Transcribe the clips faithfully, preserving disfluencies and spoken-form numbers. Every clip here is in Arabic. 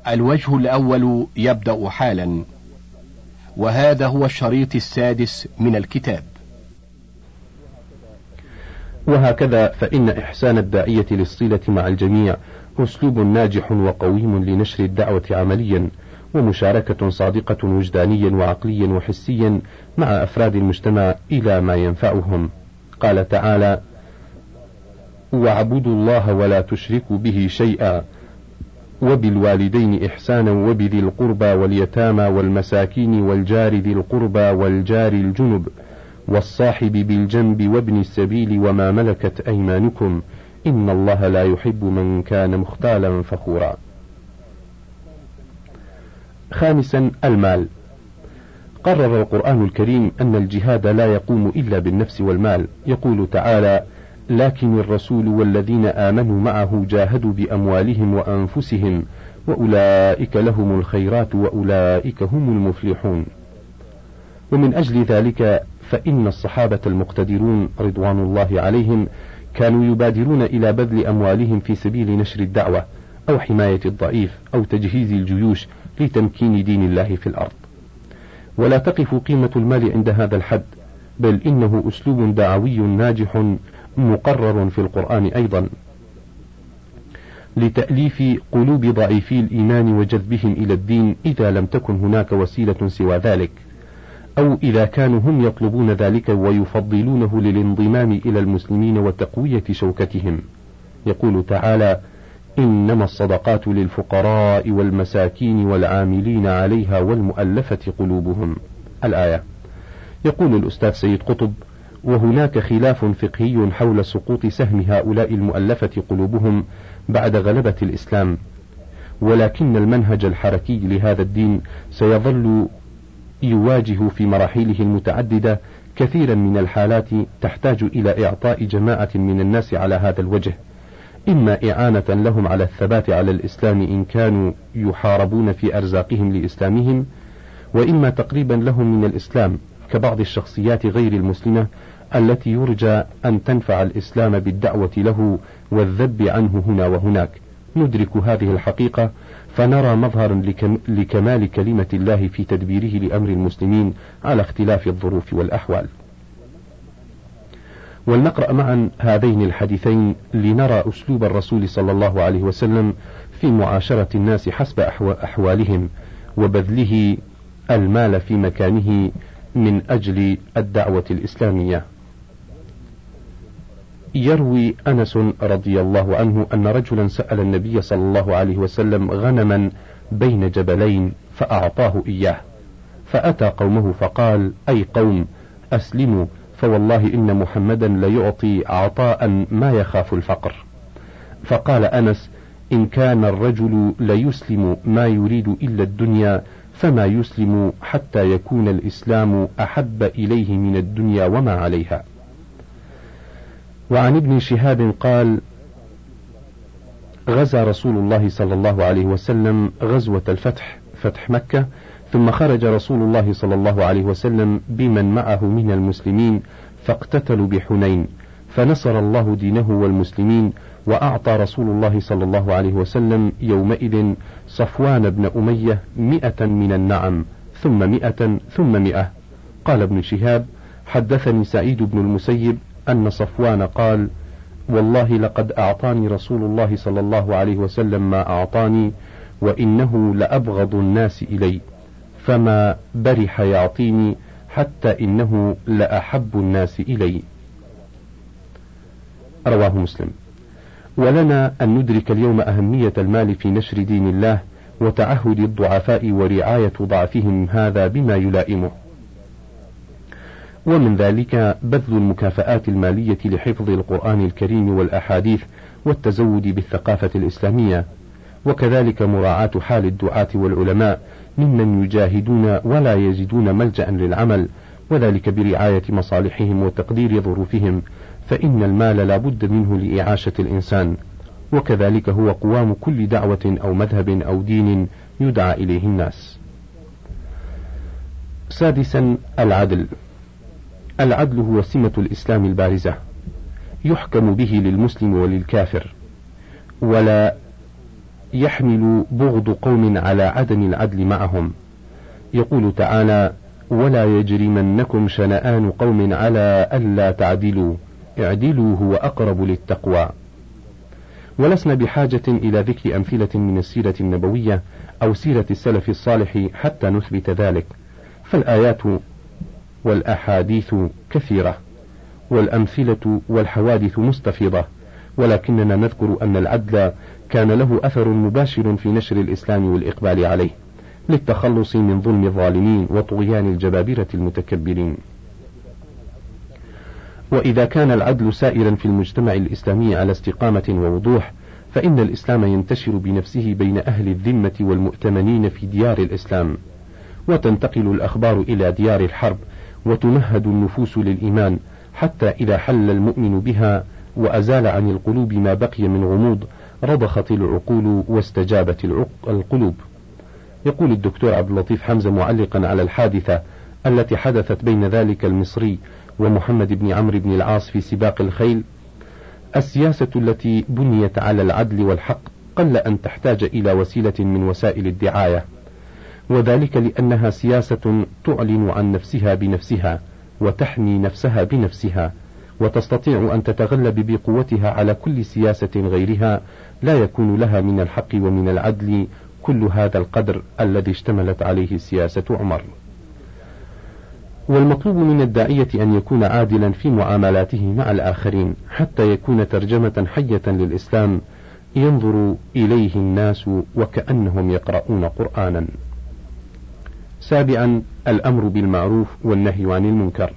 الوجه الأول يبدأ حالا، وهذا هو الشريط السادس من الكتاب. وهكذا فإن إحسان الداعية للصلة مع الجميع أسلوب ناجح وقويم لنشر الدعوة عمليا، ومشاركة صادقة وجدانيا وعقليا وحسيا مع أفراد المجتمع إلى ما ينفعهم. قال تعالى: واعبدوا الله ولا تشركوا به شيئا وبالوالدين إحسانا وبذي القربى واليتامى والمساكين والجار ذي القربى والجار الجنب والصاحب بالجنب وابن السبيل وما ملكت أيمانكم إن الله لا يحب من كان مختالا فخورا. خامسا، المال. قرر القرآن الكريم أن الجهاد لا يقوم إلا بالنفس والمال. يقول تعالى: لكن الرسول والذين آمنوا معه جاهدوا بأموالهم وأنفسهم وأولئك لهم الخيرات وأولئك هم المفلحون. ومن أجل ذلك فإن الصحابة المقتدرون رضوان الله عليهم كانوا يبادرون إلى بذل أموالهم في سبيل نشر الدعوة أو حماية الضعيف أو تجهيز الجيوش لتمكين دين الله في الأرض. ولا تقف قيمة المال عند هذا الحد، بل إنه أسلوب دعوي ناجح مقرر في القرآن أيضا لتأليف قلوب ضعيفي الإيمان وجذبهم إلى الدين إذا لم تكن هناك وسيلة سوى ذلك، أو إذا كانوا هم يطلبون ذلك ويفضلونه للانضمام إلى المسلمين وتقوية شوكتهم. يقول تعالى: إنما الصدقات للفقراء والمساكين والعاملين عليها والمؤلفة قلوبهم. الآية. يقول الأستاذ سيد قطب: وهناك خلاف فقهي حول سقوط سهم هؤلاء المؤلفة قلوبهم بعد غلبة الإسلام، ولكن المنهج الحركي لهذا الدين سيظل يواجه في مراحله المتعددة كثيرا من الحالات تحتاج إلى إعطاء جماعة من الناس على هذا الوجه، إما إعانة لهم على الثبات على الإسلام إن كانوا يحاربون في أرزاقهم لإسلامهم، وإما تقريبا لهم من الإسلام كبعض الشخصيات غير المسلمة التي يرجى أن تنفع الإسلام بالدعوة له والذب عنه هنا وهناك. ندرك هذه الحقيقة فنرى مظهرا لكم لكمال كلمة الله في تدبيره لأمر المسلمين على اختلاف الظروف والأحوال. ولنقرأ معا هذين الحديثين لنرى أسلوب الرسول صلى الله عليه وسلم في معاشرة الناس حسب أحوالهم وبذله المال في مكانه من أجل الدعوة الإسلامية. يروي أنس رضي الله عنه أن رجلا سأل النبي صلى الله عليه وسلم غنما بين جبلين فأعطاه إياه، فأتى قومه فقال: أي قوم أسلموا، فوالله إن محمدا ليعطي عطاء ما يخاف الفقر. فقال أنس: إن كان الرجل ليسلم ما يريد إلا الدنيا فما يسلم حتى يكون الإسلام أحب إليه من الدنيا وما عليها. وعن ابن شهاب قال: غزا رسول الله صلى الله عليه وسلم غزوة الفتح فتح مكة، ثم خرج رسول الله صلى الله عليه وسلم بمن معه من المسلمين فاقتتلوا بحنين، فنصر الله دينه والمسلمين، وأعطى رسول الله صلى الله عليه وسلم يومئذ صفوان بن أمية مئة من النعم ثم مئة ثم مئة. قال ابن شهاب: حدثني سعيد بن المسيب أن صفوان قال: والله لقد أعطاني رسول الله صلى الله عليه وسلم ما أعطاني، وإنه لأبغض الناس إلي، فما برح يعطيني حتى إنه لأحب الناس إلي. رواه مسلم. ولنا أن ندرك اليوم أهمية المال في نشر دين الله وتعهد الضعفاء ورعاية ضعفهم هذا بما يلائمه. ومن ذلك بذل المكافآت المالية لحفظ القرآن الكريم والأحاديث والتزود بالثقافة الإسلامية، وكذلك مراعاة حال الدعاة والعلماء ممن يجاهدون ولا يجدون ملجأ للعمل، وذلك برعاية مصالحهم وتقدير ظروفهم، فإن المال لا بد منه لإعاشة الإنسان، وكذلك هو قوام كل دعوة أو مذهب أو دين يدعى إليه الناس. سادسا، العدل. العدل هو سمة الإسلام البارزة، يحكم به للمسلم وللكافر، ولا يحمل بغض قوم على عدم العدل معهم. يقول تعالى: ولا يجرمنكم شنآن قوم على ألا تعدلوا اعدلوا هو أقرب للتقوى. ولسنا بحاجة إلى ذكر أمثلة من السيرة النبوية أو سيرة السلف الصالح حتى نثبت ذلك، فالآيات والأحاديث كثيرة والأمثلة والحوادث مستفيضة، ولكننا نذكر أن العدل كان له أثر مباشر في نشر الإسلام والإقبال عليه للتخلص من ظلم الظالمين وطغيان الجبابرة المتكبرين. وإذا كان العدل سائرا في المجتمع الإسلامي على استقامة ووضوح، فإن الإسلام ينتشر بنفسه بين أهل الذمة والمؤتمنين في ديار الإسلام، وتنتقل الأخبار إلى ديار الحرب، وتمهد النفوس للإيمان، حتى إذا حل المؤمن بها وأزال عن القلوب ما بقي من غموض رضخت العقول واستجابت القلوب. يقول الدكتور عبد اللطيف حمزة معلقا على الحادثة التي حدثت بين ذلك المصري ومحمد بن عمرو بن العاص في سباق الخيل: السياسة التي بنيت على العدل والحق قل أن تحتاج إلى وسيلة من وسائل الدعاية، وذلك لأنها سياسة تعلن عن نفسها بنفسها وتحمي نفسها بنفسها، وتستطيع أن تتغلب بقوتها على كل سياسة غيرها لا يكون لها من الحق ومن العدل كل هذا القدر الذي اشتملت عليه سياسة عمر. والمطلوب من الداعية أن يكون عادلا في معاملاته مع الآخرين حتى يكون ترجمة حية للإسلام ينظر إليه الناس وكأنهم يقرؤون قرآنا. سابعا: الأمر بالمعروف والنهي عن المنكر.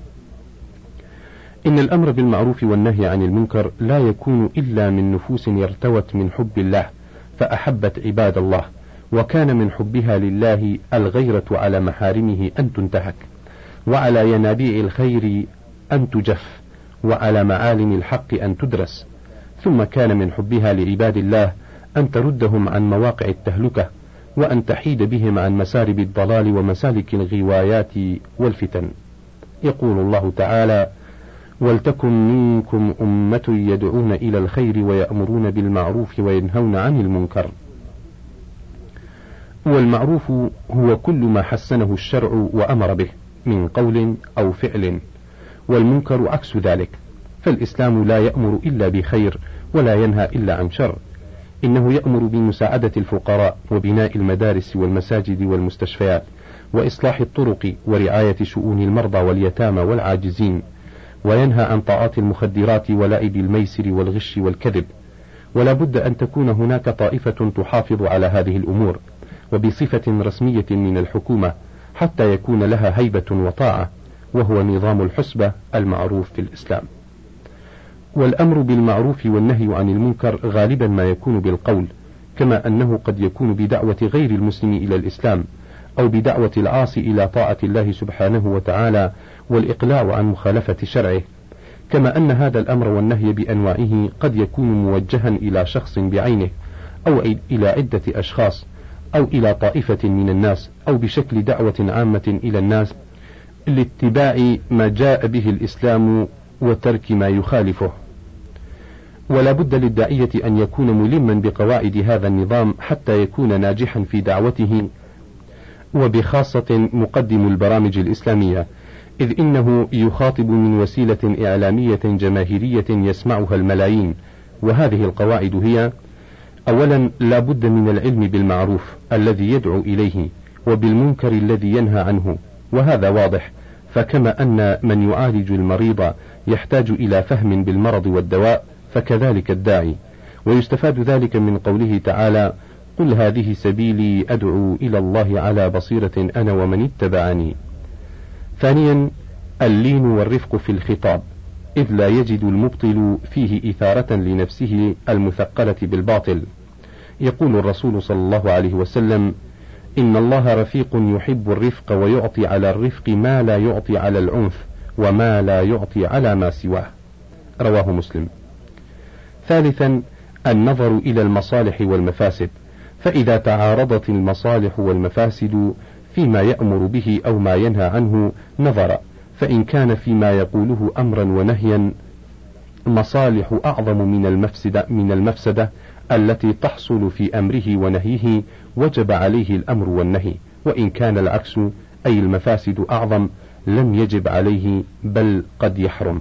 إن الأمر بالمعروف والنهي عن المنكر لا يكون إلا من نفوس ارتوت من حب الله فأحبت عباد الله، وكان من حبها لله الغيرة على محارمه أن تنتهك، وعلى ينابيع الخير أن تجف، وعلى معالم الحق أن تدرس، ثم كان من حبها لعباد الله أن تردهم عن مواقع التهلكة، وأن تحيد بهم عن مسارب الضلال ومسالك الغوايات والفتن. يقول الله تعالى: ولتكن منكم أمة يدعون إلى الخير ويأمرون بالمعروف وينهون عن المنكر. والمعروف هو كل ما حسنه الشرع وأمر به من قول أو فعل، والمنكر عكس ذلك، فالإسلام لا يأمر إلا بخير ولا ينهى إلا عن شر. إنه يأمر بمساعدة الفقراء وبناء المدارس والمساجد والمستشفيات وإصلاح الطرق ورعاية شؤون المرضى واليتامى والعاجزين، وينهى عن طاعات المخدرات ولعب الميسر والغش والكذب. ولا بد أن تكون هناك طائفة تحافظ على هذه الأمور وبصفة رسمية من الحكومة حتى يكون لها هيبة وطاعة، وهو نظام الحسبة المعروف في الإسلام. والأمر بالمعروف والنهي عن المنكر غالبا ما يكون بالقول، كما أنه قد يكون بدعوة غير المسلم إلى الإسلام، أو بدعوة العاصي إلى طاعة الله سبحانه وتعالى والإقلاع عن مخالفة شرعه، كما أن هذا الأمر والنهي بأنواعه قد يكون موجها إلى شخص بعينه، أو إلى عدة أشخاص، أو إلى طائفة من الناس، أو بشكل دعوة عامة إلى الناس لاتباع ما جاء به الإسلام وترك ما يخالفه. ولا بد للداعية أن يكون ملما بقواعد هذا النظام حتى يكون ناجحا في دعوته، وبخاصة مقدم البرامج الإسلامية، إذ إنه يخاطب من وسيلة إعلامية جماهيرية يسمعها الملايين. وهذه القواعد هي: أولا، لا بد من العلم بالمعروف الذي يدعو إليه وبالمنكر الذي ينهى عنه، وهذا واضح، فكما أن من يعالج المريض يحتاج إلى فهم بالمرض والدواء فكذلك الداعي. ويستفاد ذلك من قوله تعالى: قل هذه سبيلي أدعو إلى الله على بصيرة أنا ومن اتبعني. ثانيا، اللين والرفق في الخطاب، إذ لا يجد المبطل فيه إثارة لنفسه المثقلة بالباطل. يقول الرسول صلى الله عليه وسلم: إن الله رفيق يحب الرفق ويعطي على الرفق ما لا يعطي على العنف وما لا يعطي على ما سواه. رواه مسلم. ثالثا، النظر إلى المصالح والمفاسد، فإذا تعارضت المصالح والمفاسد فيما يأمر به أو ما ينهى عنه نظر، فإن كان فيما يقوله أمرا ونهيا مصالح أعظم من المفسدة من المفسدة التي تحصل في أمره ونهيه وجب عليه الأمر والنهي، وإن كان العكس أي المفاسد أعظم لم يجب عليه بل قد يحرم.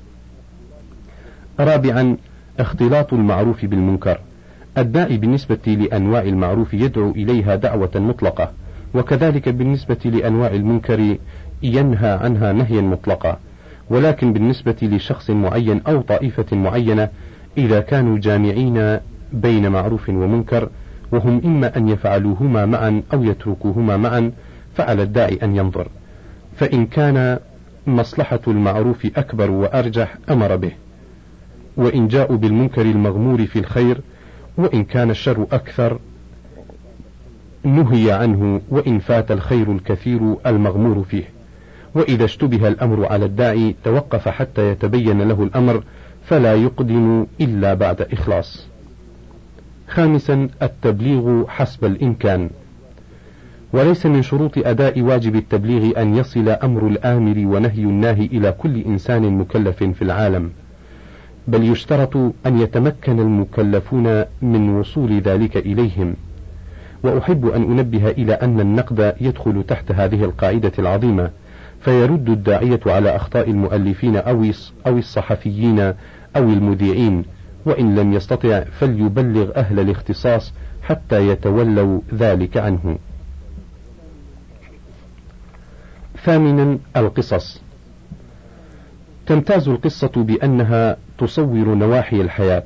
رابعا اختلاط المعروف بالمنكر. الداعي بالنسبة لأنواع المعروف يدعو إليها دعوة مطلقة، وكذلك بالنسبة لأنواع المنكر ينهى عنها نهيا مطلقا، ولكن بالنسبة لشخص معين أو طائفة معينة إذا كانوا جامعين بين معروف ومنكر وهم إما أن يفعلوهما معا أو يتركوهما معا فعلى الداعي أن ينظر، فإن كان مصلحة المعروف أكبر وأرجح أمر به، وإن جاءوا بالمنكر المغمور في الخير، وإن كان الشر أكثر نهي عنه، وإن فات الخير الكثير المغمور فيه. وإذا اشتبه الأمر على الداعي توقف حتى يتبين له الأمر فلا يقدم إلا بعد إخلاص. خامسا التبليغ حسب الإمكان. وليس من شروط أداء واجب التبليغ أن يصل أمر الآمر ونهي الناهي إلى كل إنسان مكلف في العالم، بل يشترط أن يتمكن المكلفون من وصول ذلك إليهم. وأحب أن أنبه إلى أن النقد يدخل تحت هذه القاعدة العظيمة، فيرد الداعية على أخطاء المؤلفين أو الصحفيين أو المذيعين، وإن لم يستطع فليبلغ أهل الاختصاص حتى يتولوا ذلك عنه. ثامنا القصص. تمتاز القصة بأنها تصور نواحي الحياة،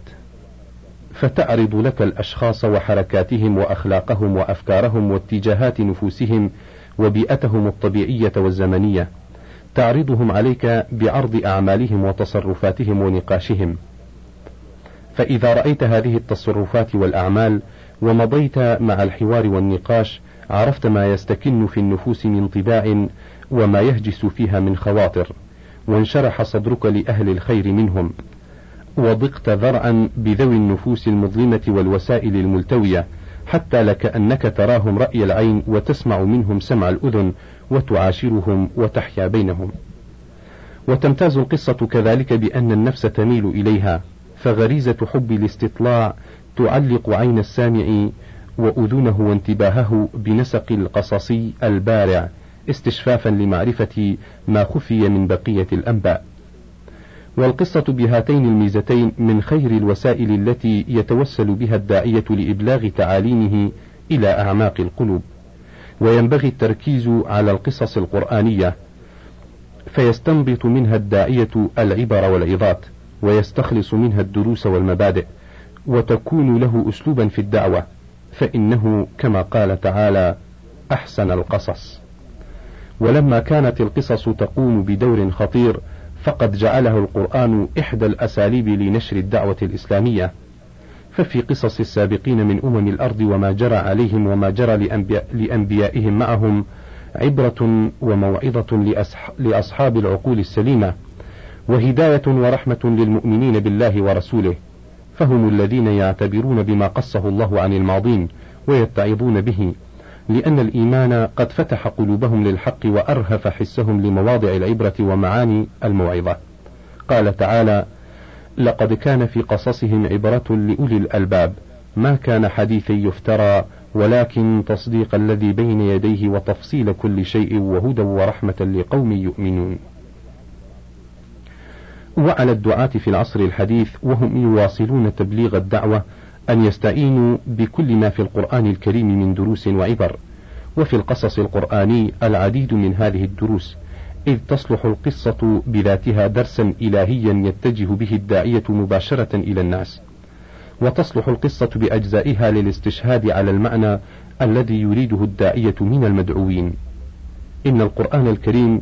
فتعرض لك الأشخاص وحركاتهم وأخلاقهم وأفكارهم واتجاهات نفوسهم وبيئتهم الطبيعية والزمنية، تعرضهم عليك بعرض أعمالهم وتصرفاتهم ونقاشهم. فإذا رأيت هذه التصرفات والأعمال ومضيت مع الحوار والنقاش عرفت ما يستكن في النفوس من طباع وما يهجس فيها من خواطر، وانشرح صدرك لأهل الخير منهم، وضقت ذرعا بذوي النفوس المظلمة والوسائل الملتوية، حتى لكأنك تراهم رأي العين وتسمع منهم سمع الأذن وتعاشرهم وتحيا بينهم. وتمتاز القصة كذلك بأن النفس تميل إليها، فغريزة حب الاستطلاع تعلق عين السامع وأذنه وانتباهه بنسق القصصي البارع استشفافا لمعرفة ما خفي من بقية الأنباء. والقصة بهاتين الميزتين من خير الوسائل التي يتوسل بها الداعية لإبلاغ تعاليمه إلى أعماق القلوب. وينبغي التركيز على القصص القرآنية، فيستنبط منها الداعية العبر والعظات، ويستخلص منها الدروس والمبادئ، وتكون له أسلوبا في الدعوة، فإنه كما قال تعالى أحسن القصص. ولما كانت القصص تقوم بدور خطير فقد جعله القرآن إحدى الأساليب لنشر الدعوة الإسلامية، ففي قصص السابقين من أمم الأرض وما جرى عليهم وما جرى لأنبياء لأنبيائهم معهم عبرة وموعظة لأصحاب العقول السليمة، وهداية ورحمة للمؤمنين بالله ورسوله، فهم الذين يعتبرون بما قصه الله عن الماضين ويتعظون به، لأن الإيمان قد فتح قلوبهم للحق وأرهف حسهم لمواضع العبرة ومعاني الموعظة. قال تعالى: لقد كان في قصصهم عبرة لأولي الألباب ما كان حديثا يفترى ولكن تصديق الذي بين يديه وتفصيل كل شيء وهدى ورحمة لقوم يؤمنون. وعلى الدعاة في العصر الحديث وهم يواصلون تبليغ الدعوة أن يستعينوا بكل ما في القرآن الكريم من دروس وعبر، وفي القصص القرآني العديد من هذه الدروس، إذ تصلح القصة بذاتها درسا إلهيا يتجه به الداعية مباشرة إلى الناس، وتصلح القصة بأجزائها للاستشهاد على المعنى الذي يريده الداعية من المدعوين. إن القرآن الكريم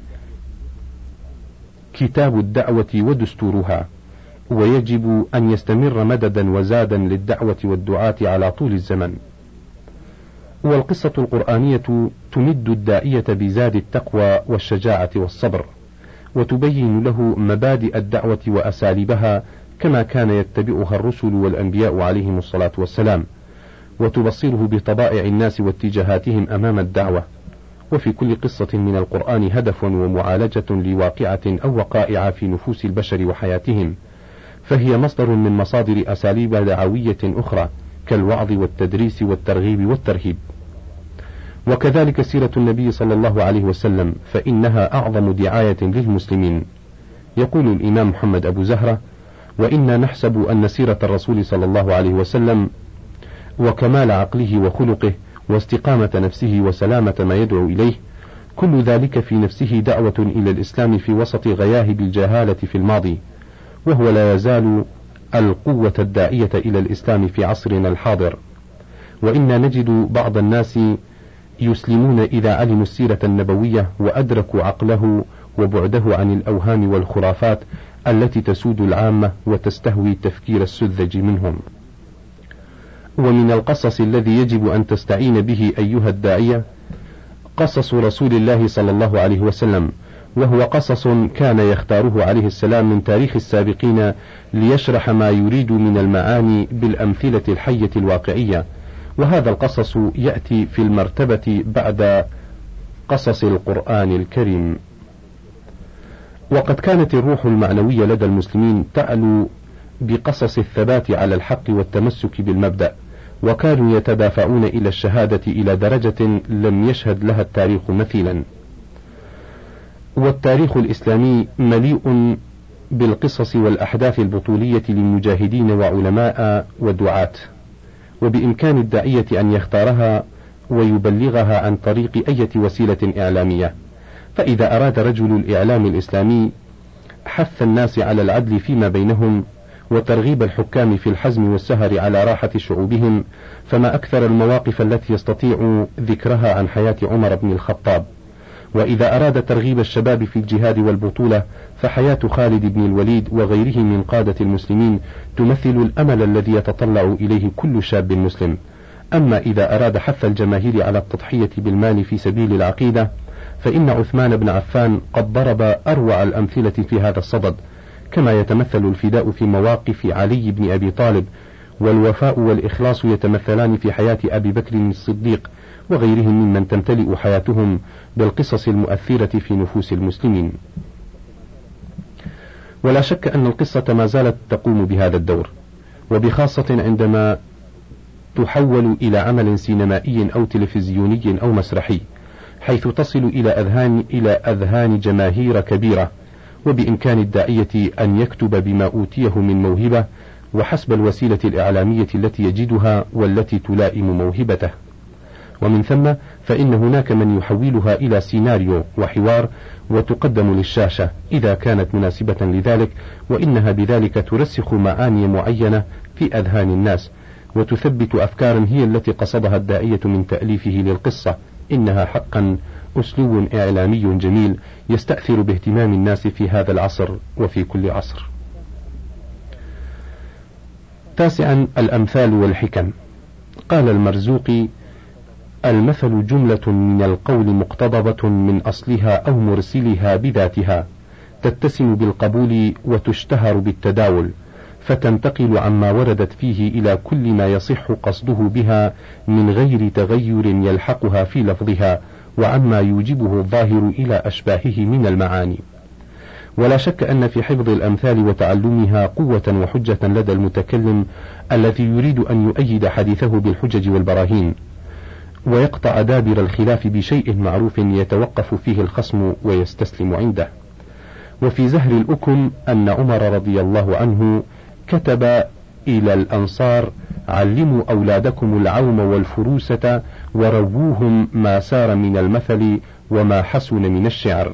كتاب الدعوة ودستورها، ويجب أن يستمر مددا وزادا للدعوة والدعاة على طول الزمن. والقصة القرآنية تمد الداعية بزاد التقوى والشجاعة والصبر، وتبين له مبادئ الدعوة وأساليبها كما كان يتبعها الرسل والأنبياء عليهم الصلاة والسلام، وتبصره بطبائع الناس واتجاهاتهم أمام الدعوة. وفي كل قصة من القرآن هدف ومعالجة لواقعة أو وقائع في نفوس البشر وحياتهم، فهي مصدر من مصادر أساليب دعوية أخرى كالوعظ والتدريس والترغيب والترهيب. وكذلك سيرة النبي صلى الله عليه وسلم فإنها أعظم دعاية للمسلمين. يقول الإمام محمد أبو زهرة: وإنا نحسب أن سيرة الرسول صلى الله عليه وسلم وكمال عقله وخلقه واستقامة نفسه وسلامة ما يدعو إليه كل ذلك في نفسه دعوة إلى الإسلام في وسط غياهب الجهالة في الماضي، وهو لا يزال القوة الداعية إلى الإسلام في عصرنا الحاضر. وإنا نجد بعض الناس يسلمون إذا علموا السيرة النبوية وأدركوا عقله وبعده عن الأوهام والخرافات التي تسود العامة وتستهوي تفكير السذج منهم. ومن القصص الذي يجب أن تستعين به أيها الداعية قصص رسول الله صلى الله عليه وسلم، وهو قصص كان يختاره عليه السلام من تاريخ السابقين ليشرح ما يريد من المعاني بالأمثلة الحية الواقعية، وهذا القصص يأتي في المرتبة بعد قصص القرآن الكريم. وقد كانت الروح المعنوية لدى المسلمين تعلو بقصص الثبات على الحق والتمسك بالمبدأ، وكانوا يتدافعون إلى الشهادة إلى درجة لم يشهد لها التاريخ مثيلا. والتاريخ الإسلامي مليء بالقصص والأحداث البطولية للمجاهدين وعلماء ودعاة، وبإمكان الداعية أن يختارها ويبلغها عن طريق أي وسيلة إعلامية. فإذا أراد رجل الإعلام الإسلامي حث الناس على العدل فيما بينهم وترغيب الحكام في الحزم والسهر على راحة شعوبهم، فما أكثر المواقف التي يستطيع ذكرها عن حياة عمر بن الخطاب. وإذا أراد ترغيب الشباب في الجهاد والبطولة فحياة خالد بن الوليد وغيره من قادة المسلمين تمثل الأمل الذي يتطلع إليه كل شاب مسلم. أما إذا أراد حث الجماهير على التضحية بالمال في سبيل العقيدة فإن عثمان بن عفان قد ضرب أروع الأمثلة في هذا الصدد، كما يتمثل الفداء في مواقف علي بن أبي طالب، والوفاء والإخلاص يتمثلان في حياة أبي بكر الصديق وغيرهم ممن تمتلئ حياتهم بالقصص المؤثرة في نفوس المسلمين. ولا شك أن القصة ما زالت تقوم بهذا الدور، وبخاصة عندما تحول إلى عمل سينمائي أو تلفزيوني أو مسرحي، حيث تصل إلى أذهان إلى أذهان جماهير كبيرة، وبإمكان الداعية أن يكتب بما أوتيه من موهبة وحسب الوسيلة الإعلامية التي يجدها والتي تلائم موهبته. ومن ثم فإن هناك من يحولها إلى سيناريو وحوار وتقدم للشاشة إذا كانت مناسبة لذلك، وإنها بذلك ترسخ معاني معينة في أذهان الناس وتثبت أفكارا هي التي قصدها الداعية من تأليفه للقصة. إنها حقا أسلوب إعلامي جميل يستأثر باهتمام الناس في هذا العصر وفي كل عصر. تاسعا، الأمثال والحكم. قال المرزوقي: المثل جملة من القول مقتضبة من أصلها أو مرسلها بذاتها، تتسم بالقبول وتشتهر بالتداول، فتنتقل عما وردت فيه إلى كل ما يصح قصده بها من غير تغير يلحقها في لفظها، وعما يوجبه الظاهر إلى أشباهه من المعاني. ولا شك أن في حفظ الأمثال وتعلمها قوة وحجة لدى المتكلم الذي يريد أن يؤيد حديثه بالحجج والبراهين، ويقطع دابر الخلاف بشيء معروف يتوقف فيه الخصم ويستسلم عنده. وفي زهر الأكم أن عمر رضي الله عنه كتب إلى الأنصار: علموا أولادكم العوم والفروسة ورووهم ما سار من المثل وما حسن من الشعر.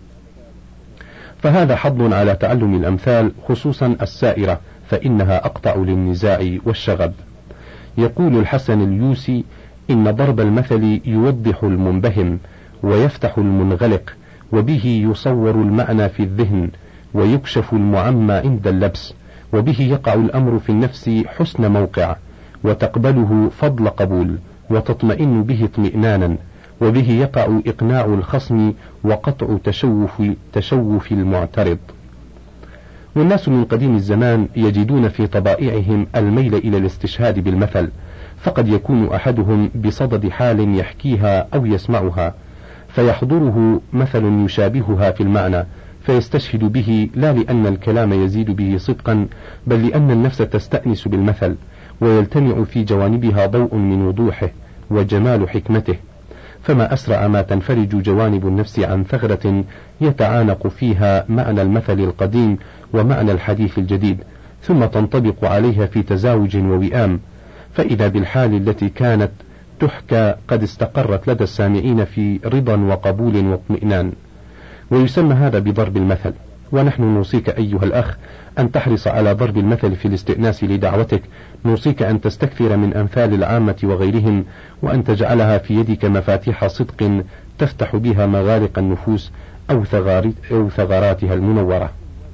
فهذا حض على تعلم الأمثال خصوصا السائرة، فإنها أقطع للنزاع والشغب. يقول الحسن اليوسي: إن ضرب المثل يوضح المنبهم ويفتح المنغلق، وبه يصور المعنى في الذهن ويكشف المعمى عند اللبس، وبه يقع الأمر في النفس حسن موقع وتقبله فضل قبول وتطمئن به اطمئنانا، وبه يقع إقناع الخصم وقطع تشوف, تشوف المعترض. والناس من قديم الزمان يجدون في طبائعهم الميل إلى الاستشهاد بالمثل، فقد يكون أحدهم بصدد حال يحكيها أو يسمعها فيحضره مثل يشابهها في المعنى فيستشهد به، لا لأن الكلام يزيد به صدقا، بل لأن النفس تستأنس بالمثل، ويلتمع في جوانبها ضوء من وضوحه وجمال حكمته، فما أسرع ما تنفرج جوانب النفس عن ثغرة يتعانق فيها معنى المثل القديم ومعنى الحديث الجديد، ثم تنطبق عليها في تزاوج ووئام، فإذا بالحال التي كانت تحكى قد استقرت لدى السامعين في رضا وقبول واطمئنان. ويسمى هذا بضرب المثل. ونحن نوصيك أيها الأخ أن تحرص على ضرب المثل في الاستئناس لدعوتك، نوصيك أن تستكثر من أمثال العامة وغيرهم، وأن تجعلها في يدك مفاتيح صدق تفتح بها مغالق النفوس أو, أو ثغراتها المنورة.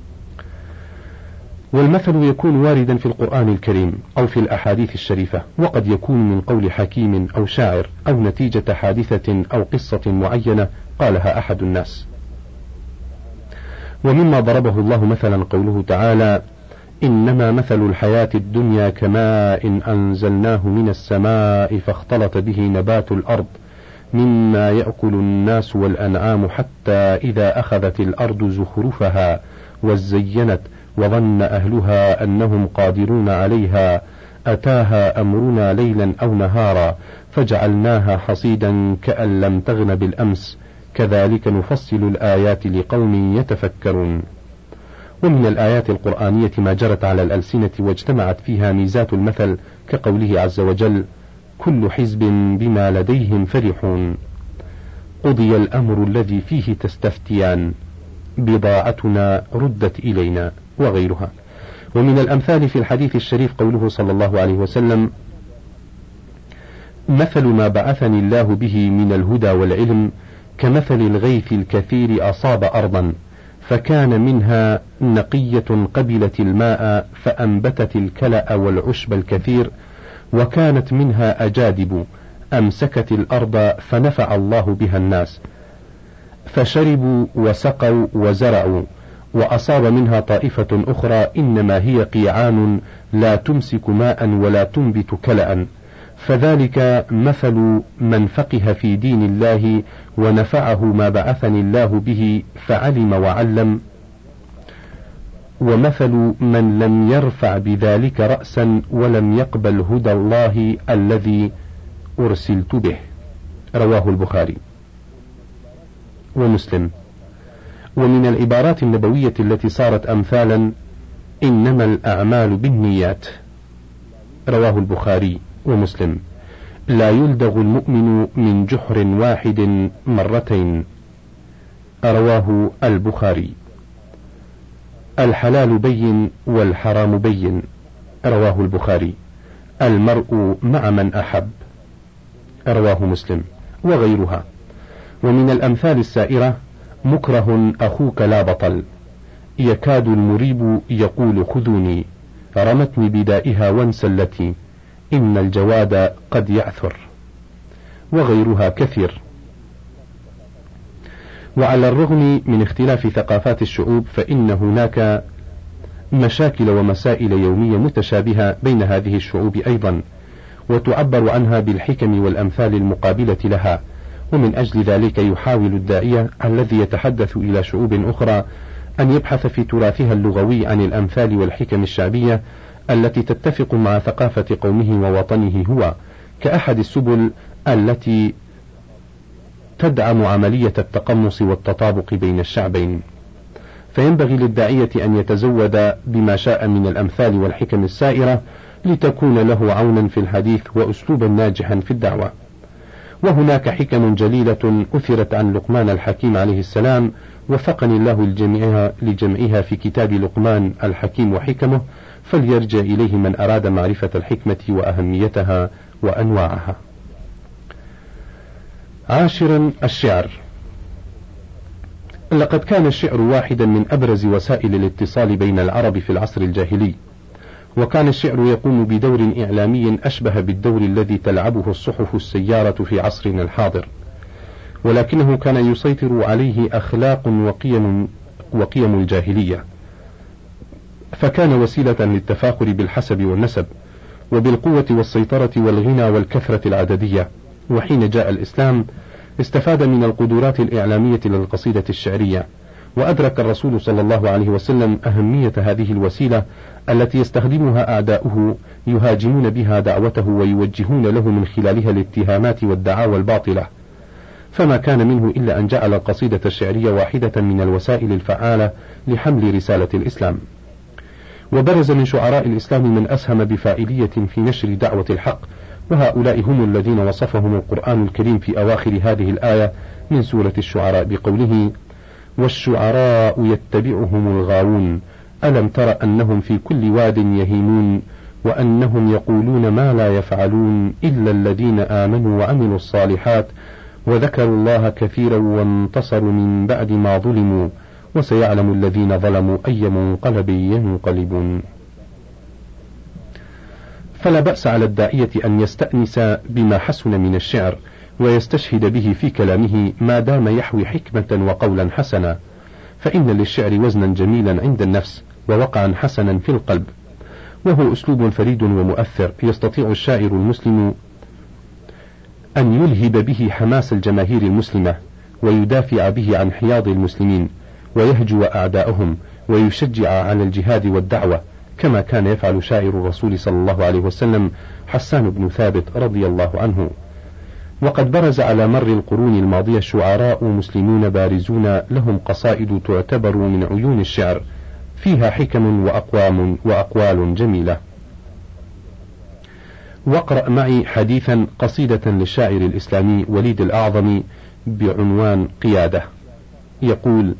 والمثل يكون واردا في القرآن الكريم أو في الأحاديث الشريفة، وقد يكون من قول حكيم أو شاعر أو نتيجة حادثة أو قصة معينة قالها أحد الناس. ومما ضربه الله مثلا قوله تعالى: إنما مثل الحياة الدنيا كماء أنزلناه من السماء فاختلط به نبات الأرض مما يأكل الناس والأنعام حتى إذا أخذت الأرض زخرفها وزينت وظن أهلها أنهم قادرون عليها أتاها أمرنا ليلا أو نهارا فجعلناها حصيدا كأن لم تغن بالأمس كذلك نفصل الآيات لقوم يتفكرون. ومن الآيات القرآنية ما جرت على الألسنة واجتمعت فيها ميزات المثل كقوله عز وجل: كل حزب بما لديهم فرحون، قضي الأمر الذي فيه تستفتيان، بضاعتنا ردت إلينا، وغيرها. ومن الأمثال في الحديث الشريف قوله صلى الله عليه وسلم: مثل ما بعثني الله به من الهدى والعلم كمثل الغيث الكثير أصاب أرضا فكان منها نقية قبلت الماء فأنبتت الكلأ والعشب الكثير، وكانت منها أجادب أمسكت الأرض فنفع الله بها الناس فشربوا وسقوا وزرعوا، وأصاب منها طائفة أخرى إنما هي قيعان لا تمسك ماء ولا تنبت كلأ، فذلك مثل من فقه في دين الله ونفعه ما بعثني الله به فعلم وعلم، ومثل من لم يرفع بذلك رأسا ولم يقبل هدى الله الذي أرسلت به. رواه البخاري ومسلم. ومن العبارات النبوية التي صارت أمثالا: إنما الأعمال بالنيات. رواه البخاري ومسلم. لا يلدغ المؤمن من جحر واحد مرتين. رواه البخاري. الحلال بين والحرام بين. رواه البخاري. المرء مع من أحب. رواه مسلم وغيرها. ومن الأمثال السائرة: مكره أخوك لا بطل، يكاد المريب يقول خذوني، رمتني بدائها وانسلتي، إن الجواد قد يعثر. وغيرها كثير. وعلى الرغم من اختلاف ثقافات الشعوب فإن هناك مشاكل ومسائل يومية متشابهة بين هذه الشعوب أيضا، وتعبر عنها بالحكم والأمثال المقابلة لها، ومن أجل ذلك يحاول الداعية الذي يتحدث إلى شعوب أخرى أن يبحث في تراثها اللغوي عن الأمثال والحكم الشعبية التي تتفق مع ثقافة قومه ووطنه هو، كأحد السبل التي تدعم عملية التقمص والتطابق بين الشعبين. فينبغي للداعية أن يتزود بما شاء من الأمثال والحكم السائرة لتكون له عونا في الحديث وأسلوبا ناجحا في الدعوة. وهناك حكم جليلة أثرت عن لقمان الحكيم عليه السلام، وفقني الله لجمعها, لجمعها في كتاب لقمان الحكيم وحكمه، فليرجع إليه من أراد معرفة الحكمة وأهميتها وأنواعها. عاشرا: الشعر. لقد كان الشعر واحدا من أبرز وسائل الاتصال بين العرب في العصر الجاهلي، وكان الشعر يقوم بدور إعلامي أشبه بالدور الذي تلعبه الصحف السيارة في عصرنا الحاضر، ولكنه كان يسيطر عليه أخلاق وقيم, وقيم الجاهلية، فكان وسيلة للتفاخر بالحسب والنسب وبالقوة والسيطرة والغنى والكثرة العددية. وحين جاء الإسلام استفاد من القدرات الإعلامية للقصيدة الشعرية، وأدرك الرسول صلى الله عليه وسلم أهمية هذه الوسيلة التي يستخدمها أعداؤه يهاجمون بها دعوته ويوجهون له من خلالها الاتهامات والدعاوى الباطلة، فما كان منه إلا أن جعل القصيدة الشعرية واحدة من الوسائل الفعالة لحمل رسالة الإسلام. وبرز من شعراء الإسلام من أسهم بفاعلية في نشر دعوة الحق، وهؤلاء هم الذين وصفهم القرآن الكريم في أواخر هذه الآية من سورة الشعراء بقوله: والشعراء يتبعهم الغاوون ألم تر أنهم في كل واد يهيمون وأنهم يقولون ما لا يفعلون إلا الذين آمنوا وعملوا الصالحات وذكروا الله كثيرا وانتصروا من بعد ما ظلموا وسيعلم الذين ظلموا أي منقلب ينقلبون. فلا بأس على الداعية أن يستأنس بما حسن من الشعر ويستشهد به في كلامه ما دام يحوي حكمة وقولا حسنا، فإن للشعر وزنا جميلا عند النفس ووقعا حسنا في القلب، وهو أسلوب فريد ومؤثر يستطيع الشاعر المسلم أن يلهب به حماس الجماهير المسلمة ويدافع به عن حياض المسلمين ويهجو أعداءهم ويشجع على الجهاد والدعوة، كما كان يفعل شاعر الرسول صلى الله عليه وسلم حسان بن ثابت رضي الله عنه. وقد برز على مر القرون الماضية شعراء مسلمون بارزون لهم قصائد تعتبر من عيون الشعر فيها حكم وأقوام وأقوال جميلة. واقرأ معي حديثا قصيدة للشاعر الإسلامي وليد الأعظم بعنوان قيادة. يقول: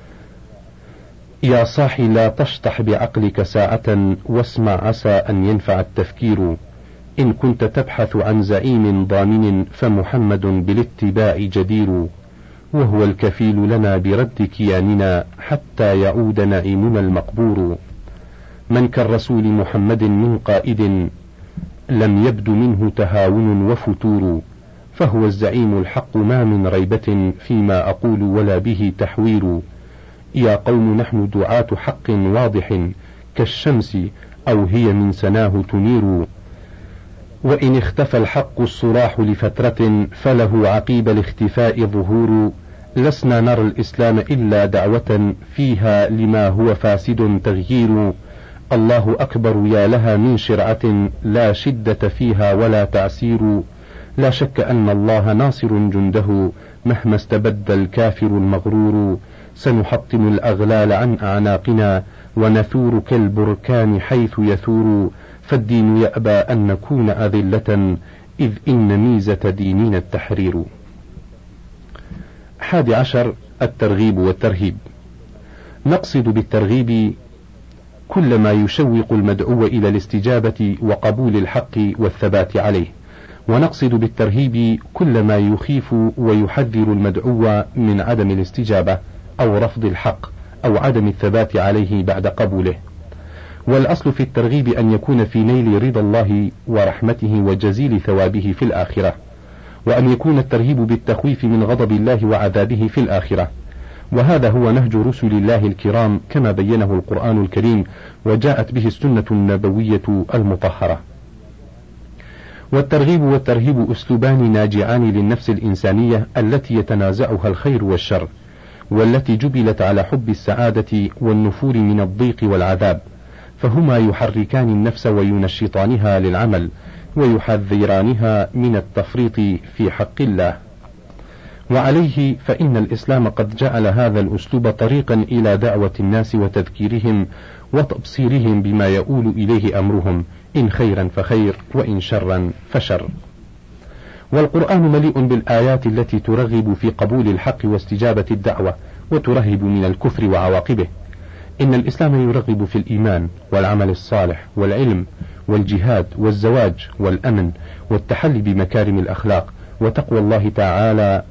يا صاحي لا تشطح بعقلك ساعة واسمع عسى أن ينفع التفكير، إن كنت تبحث عن زعيم ضامن فمحمد بالاتباع جدير، وهو الكفيل لنا برد كياننا حتى يعود نعيمنا المقبور، من كالرسول محمد من قائد لم يبد منه تهاون وفتور، فهو الزعيم الحق ما من ريبة فيما أقول ولا به تحوير، يا قوم نحن دعاة حق واضح كالشمس أو هي من سناه تنير، وإن اختفى الحق الصراح لفترة فله عقيب الاختفاء ظهور، لسنا نرى الإسلام إلا دعوة فيها لما هو فاسد تغيير، الله أكبر يا لها من شرعة لا شدة فيها ولا تعسير، لا شك أن الله ناصر جنده مهما استبد الكافر المغرور، سنحطم الأغلال عن أعناقنا ونثور كالبركان حيث يثور، فالدين يأبى أن نكون أذلة إذ إن ميزة ديننا التحرير. حادي عشر: الترغيب والترهيب. نقصد بالترغيب كل ما يشوق المدعو إلى الاستجابة وقبول الحق والثبات عليه، ونقصد بالترهيب كل ما يخيف ويحذر المدعو من عدم الاستجابة أو رفض الحق أو عدم الثبات عليه بعد قبوله. والأصل في الترغيب أن يكون في نيل رضا الله ورحمته وجزيل ثوابه في الآخرة، وأن يكون الترهيب بالتخويف من غضب الله وعذابه في الآخرة، وهذا هو نهج رسل الله الكرام كما بينه القرآن الكريم وجاءت به السنة النبوية المطهرة. والترغيب والترهيب أسلوبان ناجعان للنفس الإنسانية التي يتنازعها الخير والشر، والتي جبلت على حب السعادة والنفور من الضيق والعذاب، فهما يحركان النفس وينشطانها للعمل ويحذرانها من التفريط في حق الله. وعليه فإن الإسلام قد جعل هذا الأسلوب طريقا إلى دعوة الناس وتذكيرهم وتبصيرهم بما يؤول إليه أمرهم، إن خيرا فخير وإن شرا فشر. والقرآن مليء بالآيات التي ترغب في قبول الحق واستجابة الدعوة وترهب من الكفر وعواقبه. إن الإسلام يرغب في الإيمان والعمل الصالح والعلم والجهاد والزواج والأمن والتحلي بمكارم الأخلاق وتقوى الله تعالى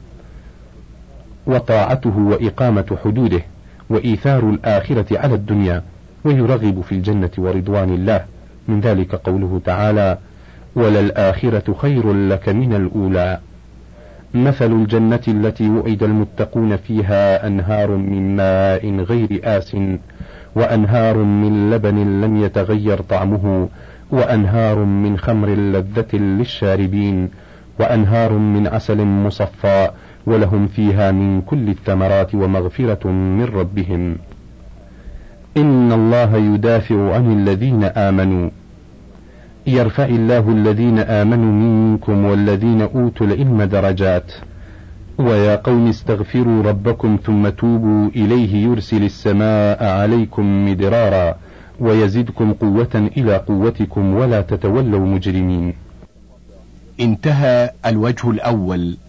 وطاعته وإقامة حدوده وإيثار الآخرة على الدنيا، ويرغب في الجنة ورضوان الله، من ذلك قوله تعالى: وللآخرة خير لك من الأولى، مثل الجنة التي وعد المتقون فيها أنهار من ماء غير آس وأنهار من لبن لم يتغير طعمه وأنهار من خمر لذة للشاربين وأنهار من عسل مصفى ولهم فيها من كل الثمرات ومغفرة من ربهم. إن الله يدافع عن الذين آمنوا يرفع الله الذين آمنوا منكم والذين أوتوا العلم درجات. ويا قوم استغفروا ربكم ثم توبوا إليه يرسل السماء عليكم مدرارا ويزدكم قوة إلى قوتكم ولا تتولوا مجرمين. انتهى الوجه الأول